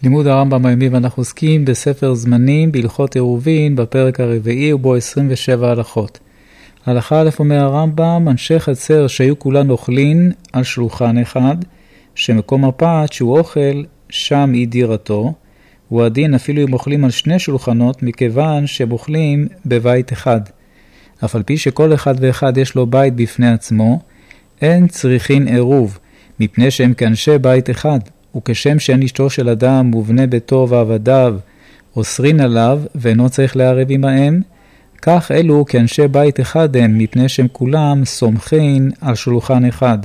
לימוד הרמב"ם היומי, ואנחנו עוסקים בספר זמנים בהלכות עירובין בפרק הרביעי ובו 27 הלכות. הלכה א' אומר הרמב"ם, אנשי חצר שהיו כולן אוכלין על שולחן אחד, שמקום הפת שהוא אוכל שם היא דירתו, הוא הדין אפילו אם אוכלים על שני שולחנות, מכיוון שהם אוכלים בבית אחד. אף על פי שכל אחד ואחד יש לו בית בפני עצמו, אין צריכין עירוב, מפני שהם כאנשי בית אחד, וכשם שאין אשתו של אדם ובני ביתו ועבדיו אוסרין עליו ואינו צריך לערב עמהם, כך אלו כאנשי בית אחד הם, מפני שהם כולם סומכין על שולחן אחד.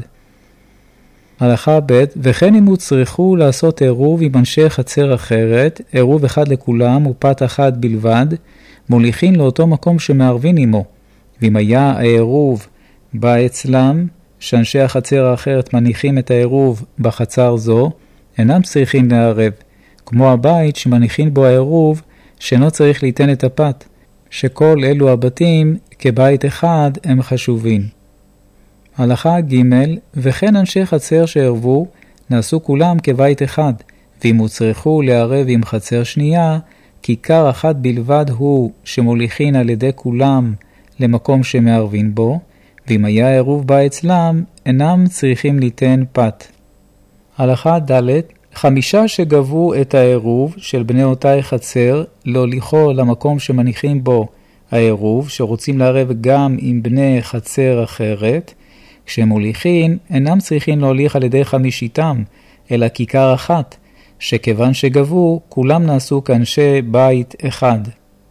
הלכה ב' וכן אם צריכו לעשות עירוב עם אנשי חצר אחרת, עירוב אחד לכולם ופת אחת בלבד, מוליכין לאותו מקום שמערבין עמו. ואם היה העירוב בא אצלם, שאנשי החצר האחרת מניחים את העירוב בחצר זו, אינם צריכים לערב, כמו הבית שמניחים בו העירוב שאינו צריך ליתן את הפת, שכל אלו הבתים כבית אחד הם חשובים. הלכה ג' וכן אנשי חצר שערבו נעשו כולם כבית אחד, ואם הוצרכו לערב עם חצר שנייה, כיכר אחת בלבד הוא שמוליכין על ידי כולם למקום שמערבין בו, ואם היה עירוב בא אצלם, אינם צריכים ליתן פת. הלכה ד' 5 שגבו את העירוב של בני אותה חצר להוליכו למקום שמניחים בו העירוב, שרוצים לערב גם עם בני חצר אחרת, כשהם מוליכין אינם צריכים להוליך על ידי 5, אלא כיכר אחת, שכיוון שגבו כולם נעשו כאנשי בית אחד.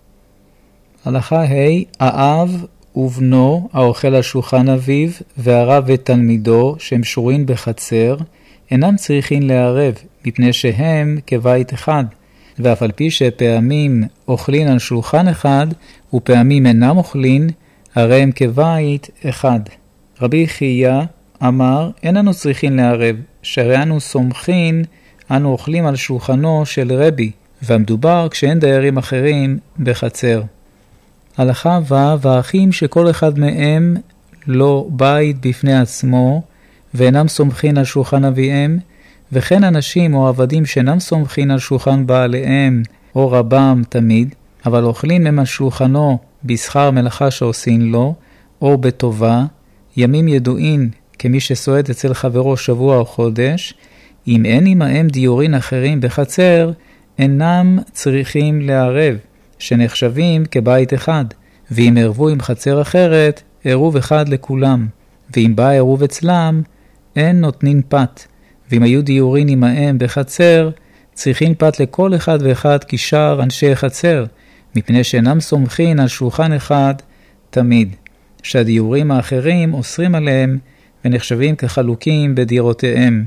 הלכה ה' האב ובנו האוכל על שולחן אביו והרב ותלמידו שהם שורין בחצר, אינם צריכים לערב, מפני שהם כבית אחד, ואף על פי שפעמים אוכלין על שולחן אחד, ופעמים אינם אוכלין, הרי הם כבית אחד. רבי חייא אמר, אין אנו צריכים לערב, שהרי אנו סומכין, אנו אוכלים על שולחנו של רבי, והמדובר כשאין דיירים אחרים בחצר. הלכה והאחים שכל אחד מהם לא בית בפני עצמו, ואינם סומכין על שולחן אביהם, וכן אנשים או עבדים שאינם סומכין על שולחן בעליהם או רבם תמיד, אבל אוכלים הם על שולחנו בשכר מלאכה שעושים לו, או בטובה, ימים ידועים כמי שסועד אצל חברו שבוע או חודש, אם אין עמהם דיורין אחרים בחצר, אינם צריכים לערב, שנחשבים כבית אחד, ואם ערבו עם חצר אחרת, עירוב אחד לכולם, ואם בא עירוב אצלם, אין נותנין פת, ואם היו דיורין עמהם בחצר, צריכים פת לכל אחד ואחד כשאר אנשי חצר, מפני שאינם סומכין על שולחן אחד תמיד, שהדיורים האחרים אוסרים עליהם ונחשבים כחלוקים בדירותיהם.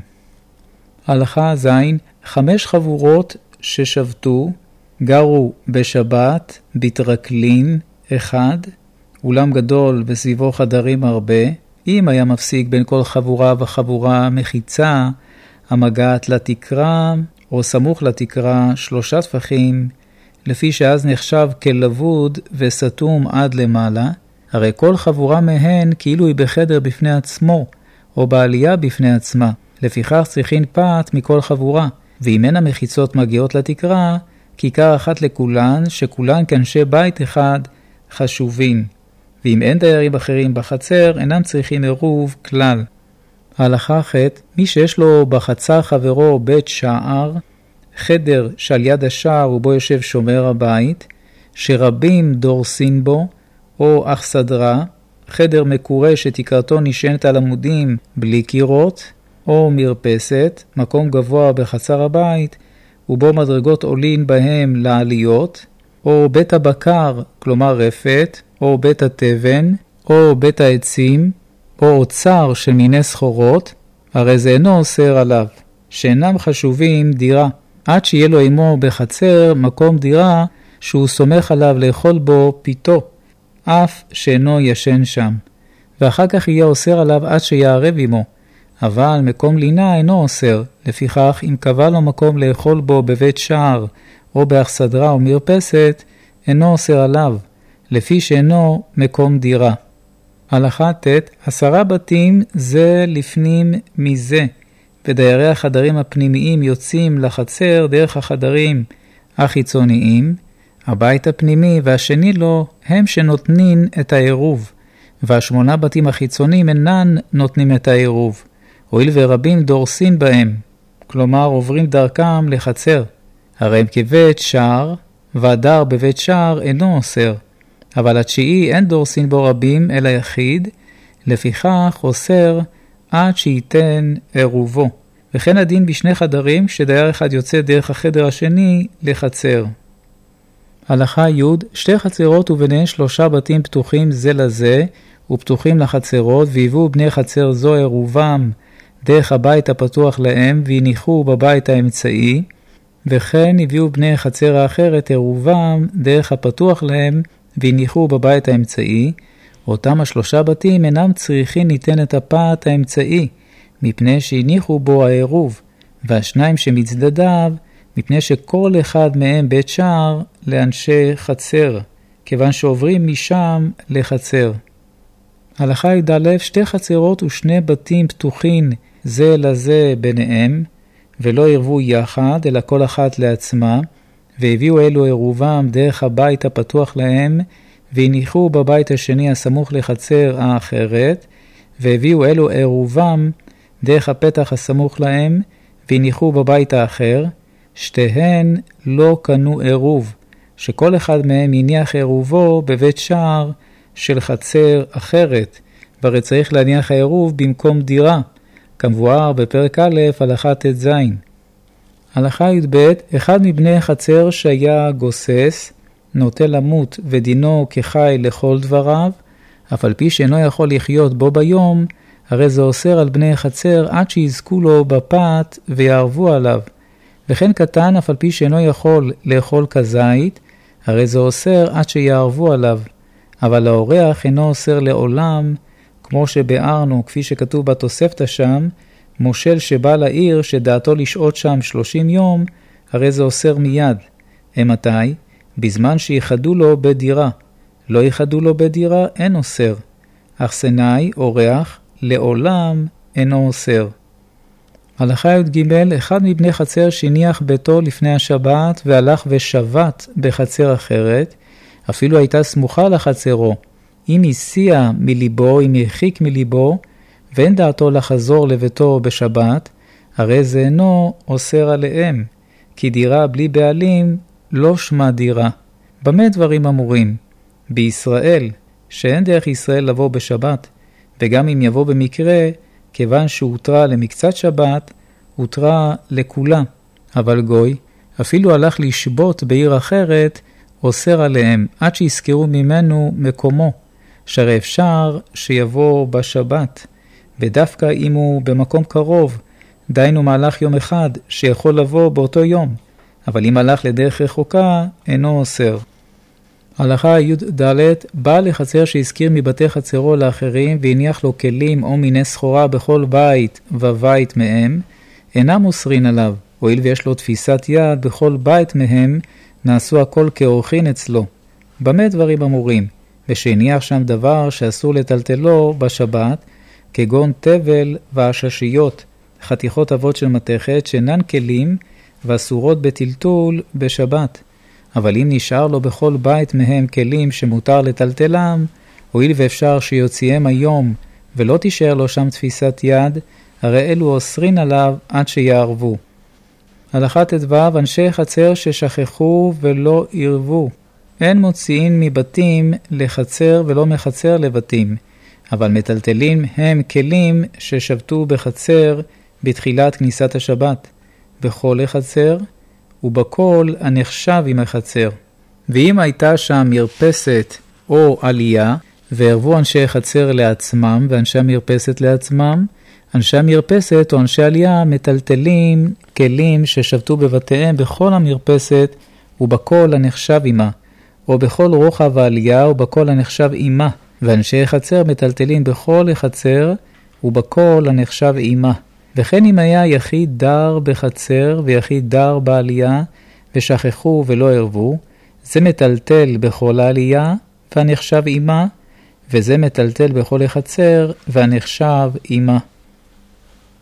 הלכה ז' 5 חבורות ששבתו, גרו בשבת, בתרקלין אחד, אולם גדול בסביבו חדרים הרבה, אם היה מפסיק בין כל חבורה וחבורה מחיצה, המגעת לתקרה או סמוך לתקרה 3 טפחים, לפי שאז נחשב כלבוד וסתום עד למעלה, הרי כל חבורה מהן כאילו היא בחדר בפני עצמו, או בעלייה בפני עצמה, לפיכך צריכין פת מכל חבורה, ואם אין המחיצות מגיעות לתקרה, כיכר אחת לכולן, שכולן כאנשי בית אחד חשובים. ואם אין דיירים אחרים בחצר, אינם צריכים עירוב כלל. ההלכה ח' מי שיש לו בחצר חברו בית שער, חדר שעל יד השער ובו יושב שומר הבית, שרבים דורסין בו, או אכסדרה, חדר מקורה שתקרתו נשענת על עמודים בלי קירות, או מרפסת, מקום גבוה בחצר הבית, ובו מדרגות עולין בהם לעליות, או בית הבקר, כלומר רפת, או בית התבן, או בית העצים, או אוצר של מיני סחורות, הרי זה אינו אוסר עליו, שאינם חשובים דירה, עד שיהיה לו עמו בחצר מקום דירה שהוא סומך עליו לאכול בו פיתו, אף שאינו ישן שם, ואחר כך יהיה אוסר עליו עד שיערב עמו, אבל מקום לינה אינו אוסר, לפיכך אם קבע לו מקום לאכול בו בבית שער, או באכסדרה או מרפסת, אינו אוסר עליו, לפי שאינו מקום דירה. הלכה ט' 10 בתים זה לפנים מזה, ודיירי החדרים הפנימיים יוצאים לחצר דרך החדרים החיצוניים, הבית הפנימי והשני לו הם שנותנים את העירוב, והשמונה בתים החיצוניים אינן נותנים את העירוב, הואיל ורבים דורסים בהם, כלומר עוברים דרכם לחצר. הרי הם כבית שער, והדר בבית שער אינו אוסר, אבל התשיעי אין דורסים בו רבים אלא יחיד, לפיכך אוסר עד שייתן עירובו. וכן הדין בשני חדרים כשדייר אחד יוצא דרך החדר השני לחצר. הלכה י' שתי חצרות וביניהן 3 בתים פתוחים זה לזה ופתוחים לחצרות, והביאו בני חצר זו עירובם דרך הבית הפתוח להם והניחו בבית האמצעי, וכן הביאו בני חצר האחרת עירובם דרך הפתוח להם והניחו בבית האמצעי. אותם 3 בתים אינם צריכים ניתן את הפת האמצעי, מפני שהניחו בו העירוב, והשניים שמצדדיו, מפני שכל אחד מהם בית שער לאנשי חצר, כיוון שעוברים משם לחצר. הלכה י"א 2 חצרות ו2 בתים פתוחים זה לזה ביניהם, ולא ערבו יחד, אלא כל אחת לעצמה, והביאו אלו עירובם דרך הבית הפתוח להם, והניחו בבית השני הסמוך לחצר האחרת, והביאו אלו עירובם דרך הפתח הסמוך להם, והניחו בבית האחר. שתיהן לא קנו עירוב, שכל אחד מהם הניח עירובו בבית שער של חצר אחרת, והרי צריך להניח העירוב במקום דירה, כמבואר בפרק א' הלכה ט"ז. הלכה י"ב אחד מבני חצר שהיה גוסס, נוטה למות ודינו כחי לכל דבריו, אף על פי שאינו יכול לחיות בו ביום, הרי זה אוסר על בני חצר עד שיזכו לו בפת ויערבו עליו. וכן קטן אף על פי שאינו יכול לאכול כזית, הרי זה אוסר עד שיערבו עליו. אבל האורח אינו אוסר לעולם, כמו שבארנו, כפי שכתוב בתוספתא שם, מושל שבא לעיר שדעתו לשהות שם 30 יום, הרי זה אוסר מיד. מתי? בזמן שיחדו לו בדירה. לא יחדו לו בדירה, אין אוסר. אך סנאי, אורח, לעולם אינו אוסר. הלכה י"ג אחד מבני חצר שהניח ביתו לפני השבת והלך ושבת בחצר אחרת, אפילו הייתה סמוכה לחצרו, אם הסיע מליבו, אם הרחיק מליבו, ואין דעתו לחזור לביתו בשבת, הרי זה אינו אוסר עליהם, כי דירה בלי בעלים לא שמה דירה. במה דברים אמורים? בישראל, שאין דרך ישראל לבוא בשבת, וגם אם יבוא במקרה, כיוון שהותרה למקצת שבת, הותרה לכולה. אבל גוי, אפילו הלך לשבות בעיר אחרת, אוסר עליהם, עד שיזכרו ממנו מקומו, שהרי אפשר שיבוא בשבת, ודווקא אם הוא במקום קרוב, דיינו מהלך יום אחד, שיכול לבוא באותו יום, אבל אם הלך לדרך רחוקה, אינו אוסר. הלכה י"ד בא לחצר שהזכיר מבתי חצרו לאחרים, והניח לו כלים או מיני סחורה בכל בית ובית מהם, אינם אוסרין עליו, הואיל ויש לו תפיסת יד בכל בית מהם, נעשו הכל כאורחין אצלו. במה דברים אמורים? ושהניח שם דבר שאסור לטלטלו בשבת, כגון תבל והששיות, חתיכות אבות של מתכת שאינן כלים ואסורות בטלטול בשבת. אבל אם נשאר לו בכל בית מהם כלים שמותר לטלטלם, הואיל ואפשר שיוציאם היום ולא תישאר לו שם תפיסת יד, הרי אלו אוסרין עליו עד שיערבו. הלכה ט"ו אנשי חצר ששכחו ולא ערבו. אין מוציאים מבתים לחצר ולא מחצר לבתים, אבל מטלטלים הם כלים ששבתו בחצר בתחילת כניסת השבת, בכל החצר ובכל הנחשב עם החצר. ואם הייתה שם מרפסת או עלייה, וערבו אנשי חצר לעצמם ואנשי המרפסת לעצמם, אנשי המרפסת או אנשי עלייה מטלטלים כלים ששבתו בבתיהם בכל המרפסת ובכל הנחשב עמה, או בכל רוחב העלייה ובכל הנחשב עמה, ואנשי חצר מטלטלים בכל החצר ובכל הנחשב עמה. וכן אם היה יחיד דר בחצר ויחיד דר בעלייה ושכחו ולא ערבו, זה מטלטל בכל העלייה והנחשב עמה, וזה מטלטל בכל החצר והנחשב עמה.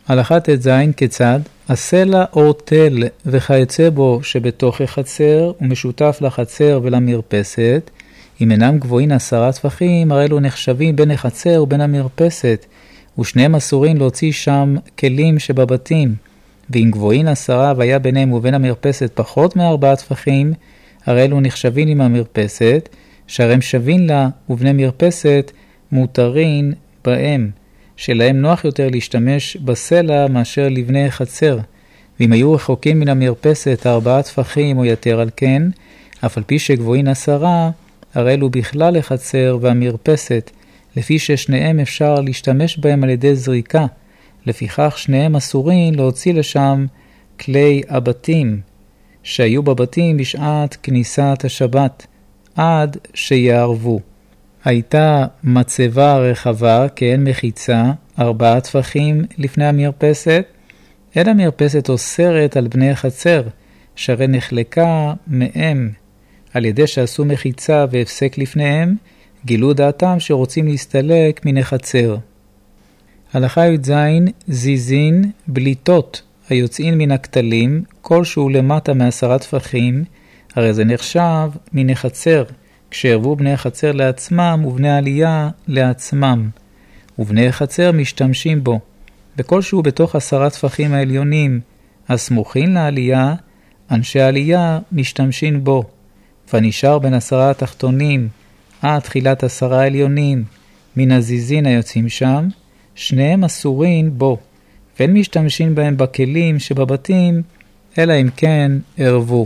הלכה ט"ז כיצד? הסלע או תל וכיוצא בו שבתוך החצר ומשותף לחצר ולמרפסת, אם אינם גבוהים 10 טפחים, הרי אלו נחשבים בין החצר ובין המרפסת, ושניהם אסורים להוציא שם כלים שבבתים. ואם גבוהים 10 והיה ביניהם ובין המרפסת פחות מ4 טפחים, הרי אלו נחשבים עם המרפסת, שהרי הם שווים לה ובני מרפסת מותרים בהם, שלהם נוח יותר להשתמש בסלע מאשר לבני החצר. ואם היו רחוקים מן המרפסת 4 טפחים או יותר על כן, אף על פי שגבוהים 10, הרי אלו בכלל החצר והמרפסת, לפי ששניהם אפשר להשתמש בהם על ידי זריקה, לפיכך שניהם אסורים להוציא לשם כלי הבתים, שהיו בבתים בשעת כניסת השבת, עד שיערבו. הייתה מצבה רחבה כאין מחיצה 4 טפחים לפני המרפסת, אין המרפסת אוסרת על בני החצר, שהרי נחלקה מהם, על ידי שעשו מחיצה והפסק לפניהם, גילו דעתם שרוצים להסתלק מן החצר. הלכה י"ז זיזין בליטות היוצאים מן הכתלים, כלשהו למטה מ10 טפחים, הרי זה נחשב מן החצר, כשערבו בני החצר לעצמם ובני העלייה לעצמם, ובני החצר משתמשים בו. וכלשהו בתוך 10 טפחים העליונים הסמוכים לעלייה, אנשי העלייה משתמשים בו, ונשאר בין 10 התחתונים עד תחילת 10 העליונים מן הזיזין היוצאים שם, שניהם אסורים בו, ואין משתמשים בהם בכלים שבבתים, אלא אם כן ערבו.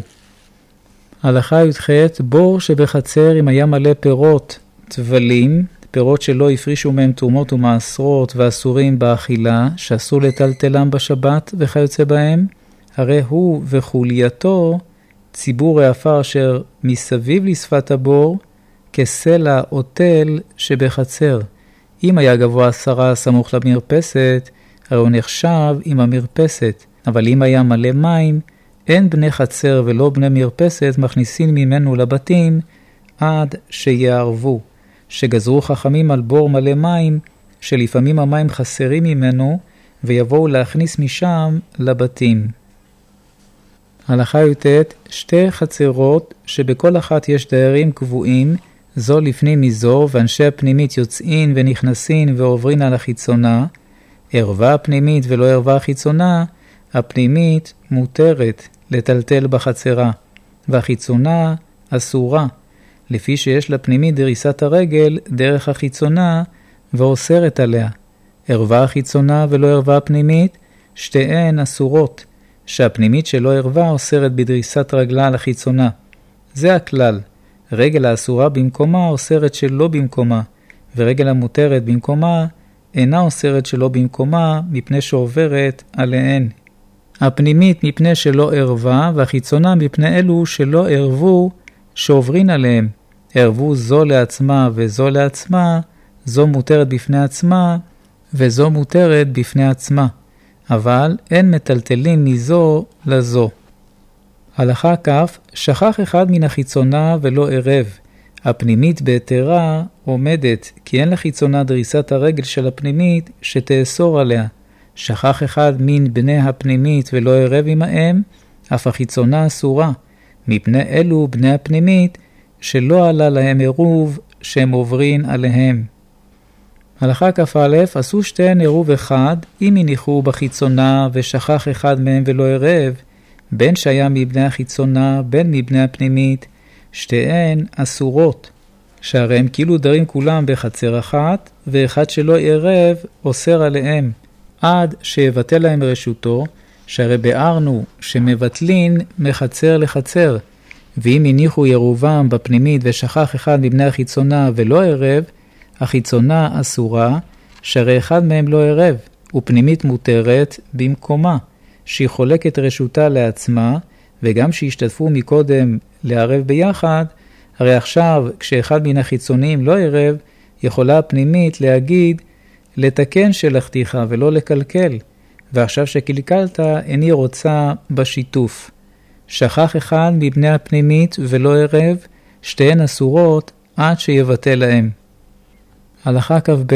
הלכה י"ח בור שבחצר אם היה מלא פירות תבלים, פירות שלא הפרישו מהם תרומות ומעשרות ואסורים באכילה, שאסור לטלטלם בשבת וכיוצא בהם, הרי הוא וחולייתו ציבור העפר אשר מסביב לשפת הבור, כסלע או תל שבחצר. אם היה גבוה 10 סמוך למרפסת, הרי הוא נחשב עם המרפסת, אבל אם היה מלא מים, אין בני חצר ולא בני מרפסת מכניסים ממנו לבתים עד שיערבו, שגזרו חכמים על בור מלא מים, שלפעמים המים חסרים ממנו, ויבואו להכניס משם לבתים. הלכה י"ט 2 חצרות שבכל אחת יש דיירים קבועים, זו לפנים מזו, ואנשי הפנימית יוצאים ונכנסים ועוברים על החיצונה, ערווה הפנימית ולא ערווה החיצונה, הפנימית מותרת לטלטל בחצרה, והחיצונה אסורה, לפי שיש לפנימית דריסת הרגל דרך החיצונה ואוסרת עליה. ערווה החיצונה ולא ערווה הפנימית, שתיהן אסורות, שהפנימית שלא ערווה אוסרת בדריסת רגלה על החיצונה. זה הכלל. רגל האסורה במקומה אוסרת שלא במקומה, ורגל המותרת במקומה אינה אוסרת שלא במקומה מפני שעוברת עליהן. הפנימית מפני שלא ערווה, והחיצונה מפני אלו שלא ערבו שעוברין עליהם. ערבו זו לעצמה וזו לעצמה, זו מותרת בפני עצמה וזו מותרת בפני עצמה, אבל אין מטלטלים מזו לזו. הלכה כף, שכח אחד מן החיצונה ולא ערב. הפנימית בהתרה עומדת, כי אין לחיצונה דריסת הרגל של הפנימית שתאסור עליה. שכח אחד מן בני הפנימית ולא ערב עמהם, אף החיצונה אסורה, מפני אלו בני הפנימית שלא עלה להם עירוב שהם עוברים עליהם. הלכה כ"א, עשו שתיהן עירוב אחד, אם הניחו בחיצונה ושכח אחד מהם ולא ערב, בין שהיה מבני החיצונה בין מבני הפנימית, שתיהן אסורות, שהרי הם כאילו דרים כולם בחצר אחת, ואחד שלא ערב אוסר עליהם, עד שיבטל להם רשותו, שהרי ביארנו שמבטלין מחצר לחצר, ואם הניחו עירובם בפנימית ושכח אחד מבני החיצונה ולא ערב, החיצונה אסורה, שהרי אחד מהם לא ערב, ופנימית מותרת במקומה, שהיא חולקת רשותה לעצמה, וגם שהשתתפו מקודם לערב ביחד, הרי עכשיו כשאחד מן החיצונים לא ערב, יכולה הפנימית להגיד לתקן שלחתיך ולא לקלקל, ועכשיו שקלקלת איני רוצה בשיתוף. שכח אחד מבני הפנימית ולא ערב, שתיהן אסורות עד שיבטל להם. הלכה כ"ב,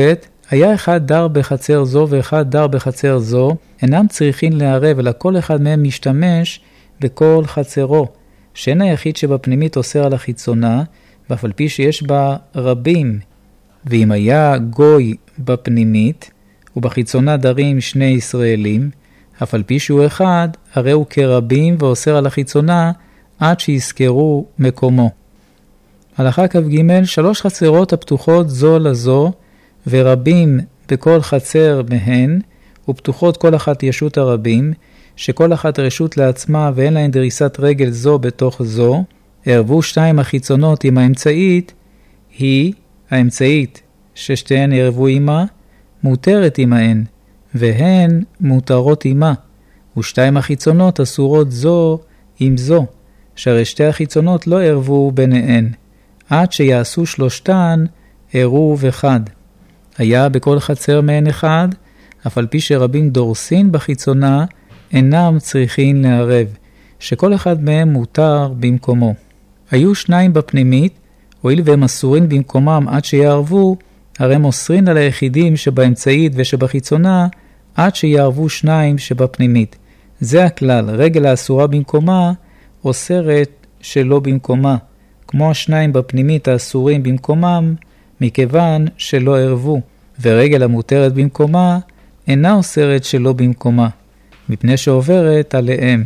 היה אחד דר בחצר זו ואחד דר בחצר זו, אינם צריכים לערב, אלא כל אחד מהם משתמש בכל חצרו, שאין היחיד שבפנימית אוסר על החיצונה, ואף על פי שיש בה רבים. ואם היה גוי בפנימית, ובחיצונה דרים שני ישראלים, אף על פי שהוא אחד, הרי הוא כרבים ואוסר על החיצונה, עד שיזכרו מקומו. הלכה כ"ג, 3 חצרות הפתוחות זו לזו, ורבים בכל חצר מהן, ופתוחות כל אחת ישות הרבים, שכל אחת רשות לעצמה ואין להן דריסת רגל זו בתוך זו, ערבו 2 החיצונות עם האמצעית, היא, האמצעית ששתיהן ערבו עמה, מותרת עמהן, והן מותרות עמה, ו2 החיצונות אסורות זו עם זו, שהרי 2 החיצונות לא ערבו ביניהן, עד שיעשו 3 עירוב אחד. היה בכל חצר מהן אחד, אף על פי שרבים דורסין בחיצונה, אינם צריכים לערב, שכל אחד מהם מותר במקומו. היו 2 בפנימית, הואיל והם אסורים במקומם עד שיערבו, הרי הם אוסרין על היחידים שבאמצעית ושבחיצונה, עד שיערבו 2 שבפנימית. זה הכלל, רגל האסורה במקומה, אוסרת שלא במקומה, כמו 2 בפנימית האסורים במקומם, מכיוון שלא ערבו, ורגל המותרת במקומה, אינה אוסרת שלא במקומה, מפני שעוברת עליהם.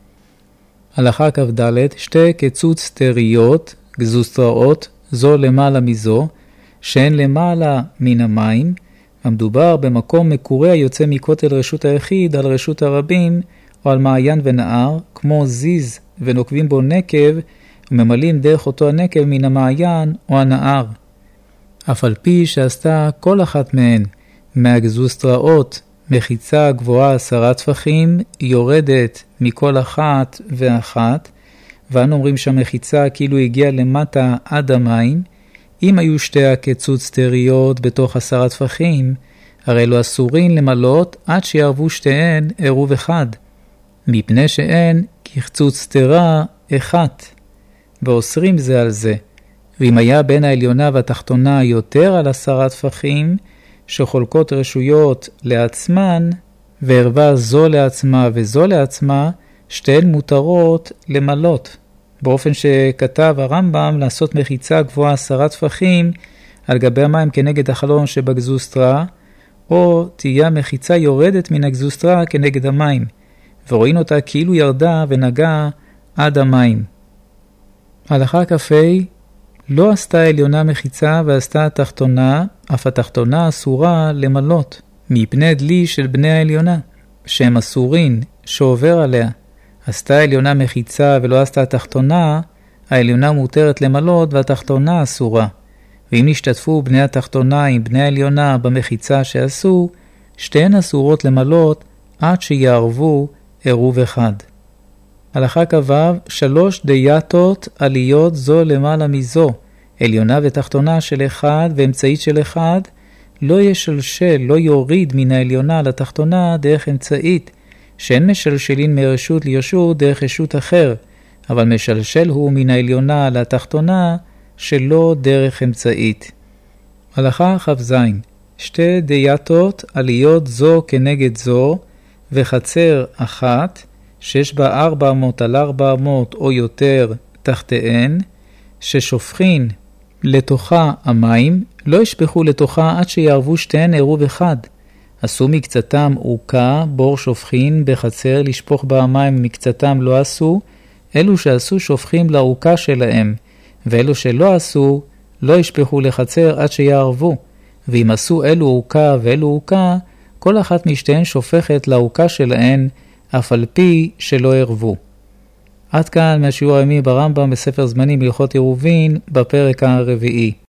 הלכה כ"ד, 2 קצוץ תריות, גזוסטראות, זו למעלה מזו, שהן למעלה מן המים, המדובר במקום מקורה יוצא מכותל רשות היחיד על רשות הרבים, או על מעיין ונהר, כמו זיז ונוקבים בו נקב, וממלאים דרך אותו הנקב מן המעיין או הנהר. אף על פי שעשתה כל אחת מהן מהגזוסטראות מחיצה גבוהה 10 טפחים, יורדת מכל אחת ואחת, ואנו אומרים שהמחיצה כאילו הגיעה למטה עד המים. אם היו 2 הקצוץ תריות בתוך 10 טפחים, הרי לא אסורין למלות עד שיערבו 2 עירוב אחד, מפני שאין כחצוץ תרה אחת, ואוסרים זה על זה. ואם היה בין העליונה והתחתונה יותר על 10 טפחים, שחולקות רשויות לעצמן, וערבה זו לעצמה וזו לעצמה, 2 מותרות למלות. באופן שכתב הרמב"ם לעשות מחיצה גבוהה 10 טפחים על גבי המים כנגד החלון שבגזוסטרה, או תהיה מחיצה יורדת מן הגזוסטרה כנגד המים, ורואים אותה כאילו ירדה ונגעה עד המים. הלכה כ"ה, לא עשתה עליונה מחיצה ועשתה התחתונה, אף התחתונה אסורה למלות, מפני דלי של בני העליונה, שהם אסורין, שעובר עליה. עשתה עליונה מחיצה ולא עשתה התחתונה, העליונה מותרת למלות והתחתונה אסורה. ואם נשתתפו בני התחתונה עם בני העליונה במחיצה שעשו, 2 אסורות למלות עד שיערבו עירוב אחד. הלכה כ"ו, 3 דייתות עליות זו למעלה מזו, עליונה ותחתונה של אחד ואמצעית של אחד, לא ישלשל, לא יוריד מן העליונה לתחתונה דרך אמצעית, שאין משלשלין מרשות לרשות דרך רשות אחר, אבל משלשל הוא מן העליונה לתחתונה שלא דרך אמצעית. הלכה כ"ז, 2 דייתות עליות זו כנגד זו, וחצר אחת, שיש בה 400 על 400 או יותר תחתיהן, ששופכין לתוכה המים, לא ישפכו לתוכה עד שיערבו 2 עירוב אחד. עשו מקצתם עוקה, בור שופכין בחצר לשפוך בה המים, מקצתם לא עשו, אלו שעשו שופכים לעוקה שלהם, ואלו שלא עשו לא ישפכו לחצר עד שיערבו. ואם עשו אלו עוקה ואלו עוקה, כל אחת משתיהן שופכת לעוקה שלהן, אף על פי שלא ערבו. עד כאן מהשיעור היומי ברמב"ם בספר זמנים הלכות עירובין בפרק הרביעי.